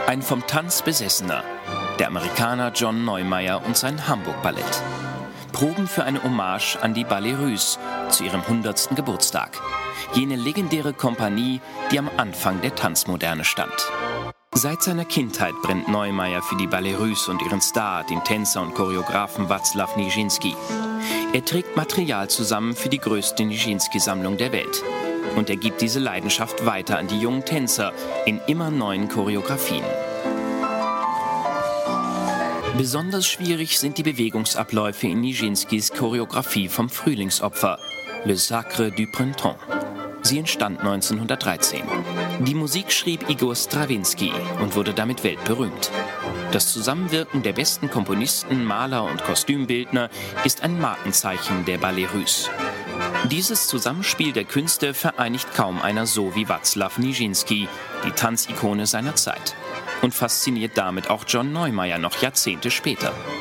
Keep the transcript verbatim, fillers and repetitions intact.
Ein vom Tanz Besessener, der Amerikaner John Neumeier und sein Hamburg-Ballett. Proben für eine Hommage an die Ballets Russes zu ihrem hundertsten Geburtstag. Jene legendäre Kompanie, die am Anfang der Tanzmoderne stand. Seit seiner Kindheit brennt Neumeier für die Ballets Russes und ihren Star, den Tänzer und Choreografen Wacław Nijiński. Er trägt Material zusammen für die größte Nijiński-Sammlung der Welt. Und er gibt diese Leidenschaft weiter an die jungen Tänzer in immer neuen Choreografien. Besonders schwierig sind die Bewegungsabläufe in Nijińskis Choreografie vom Frühlingsopfer, Le Sacre du Printemps. Sie entstand neunzehnhundertdreizehn. Die Musik schrieb Igor Strawinski und wurde damit weltberühmt. Das Zusammenwirken der besten Komponisten, Maler und Kostümbildner ist ein Markenzeichen der Ballets Russes. Dieses Zusammenspiel der Künste vereinigt kaum einer so wie Wacław Nijiński, die Tanzikone seiner Zeit. Und fasziniert damit auch John Neumeier noch Jahrzehnte später.